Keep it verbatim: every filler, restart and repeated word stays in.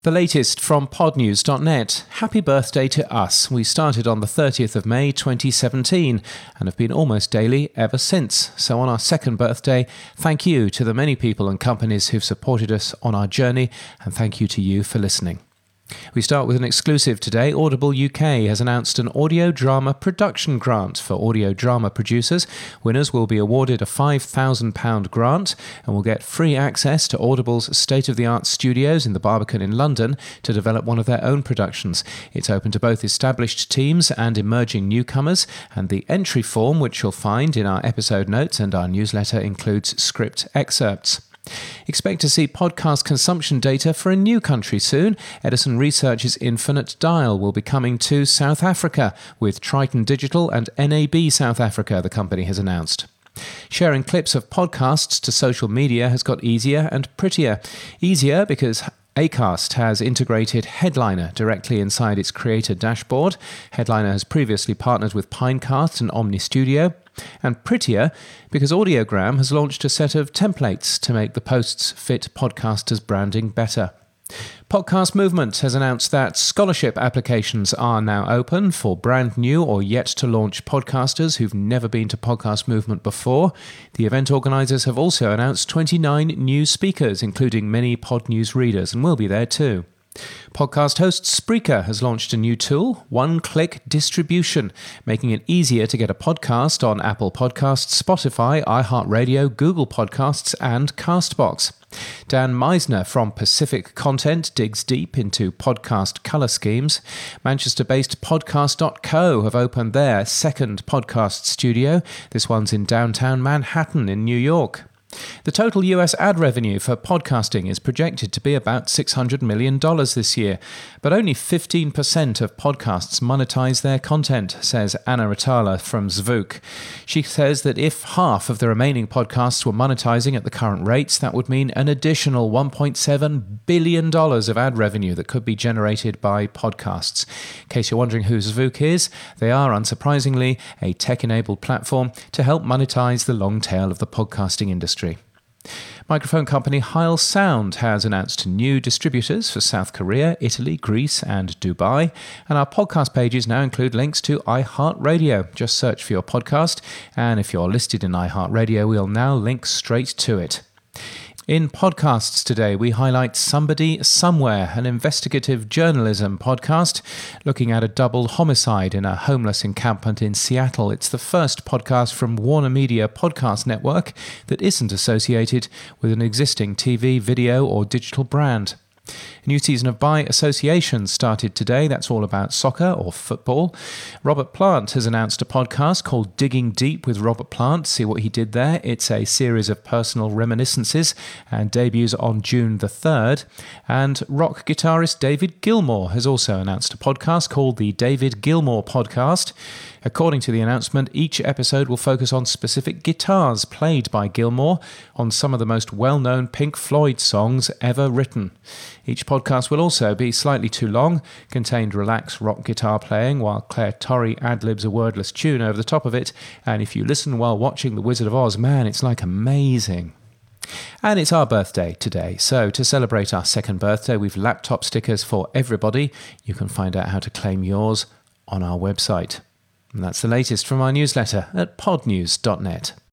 The latest from pod news dot net. Happy birthday to us. We started on the thirtieth of May twenty seventeen and have been almost daily ever since. So on our second birthday, thank you to the many people and companies who've supported us on our journey, and thank you to you for listening. We start with an exclusive today. Audible U K has announced an audio drama production grant for audio drama producers. Winners will be awarded a five thousand pounds grant and will get free access to Audible's state-of-the-art studios in the Barbican in London to develop one of their own productions. It's open to both established teams and emerging newcomers, and the entry form, which you'll find in our episode notes and our newsletter, includes script excerpts. Expect to see podcast consumption data for a new country soon. Edison Research's Infinite Dial will be coming to South Africa with Triton Digital and N A B South Africa, the company has announced. Sharing clips of podcasts to social media has got easier and prettier. Easier because Acast has integrated Headliner directly inside its creator dashboard. Headliner has previously partnered with Pinecast and Omny Studio. And prettier because Audiogram has launched a set of templates to make the posts fit podcasters' branding better. Podcast Movement has announced that scholarship applications are now open for brand new or yet to launch podcasters who've never been to Podcast Movement before. The event organisers have also announced twenty-nine new speakers, including many Pod News readers, and we'll be there too. Podcast host Spreaker has launched a new tool, One-Click Distribution, making it easier to get a podcast on Apple Podcasts, Spotify, iHeartRadio, Google Podcasts and Castbox. Dan Meisner from Pacific Content digs deep into podcast colour schemes. Manchester-based podcast dot co have opened their second podcast studio. This one's in downtown Manhattan in New York. The total U S ad revenue for podcasting is projected to be about six hundred million dollars this year, but only fifteen percent of podcasts monetize their content, says Anna Ratala from Zvooq. She says that if half of the remaining podcasts were monetizing at the current rates, that would mean an additional one point seven billion dollars of ad revenue that could be generated by podcasts. In case you're wondering who Zvooq is, they are, unsurprisingly, a tech-enabled platform to help monetize the long tail of the podcasting industry. Microphone company Heil Sound has announced new distributors for South Korea, Italy, Greece and Dubai, and our podcast pages now include links to iHeartRadio. Just search for your podcast, and if you're listed in iHeartRadio, we'll now link straight to it. In podcasts today, we highlight Somebody Somewhere, an investigative journalism podcast looking at a double homicide in a homeless encampment in Seattle. It's the first podcast from Warner Media Podcast Network that isn't associated with an existing T V, video or digital brand. A new season of By Association started today. That's all about soccer or football. Robert Plant has announced a podcast called Digging Deep with Robert Plant. See what he did there. It's a series of personal reminiscences and debuts on June the third. And rock guitarist David Gilmour has also announced a podcast called the David Gilmour Podcast. According to the announcement, each episode will focus on specific guitars played by Gilmour on some of the most well-known Pink Floyd songs ever written. Each podcast will also be slightly too long, contain relaxed rock guitar playing while Claire Torrey ad-libs a wordless tune over the top of it, and if you listen while watching The Wizard of Oz, man, it's like amazing. And it's our birthday today, so to celebrate our second birthday, we've laptop stickers for everybody. You can find out how to claim yours on our website. And that's the latest from our newsletter at pod news dot net.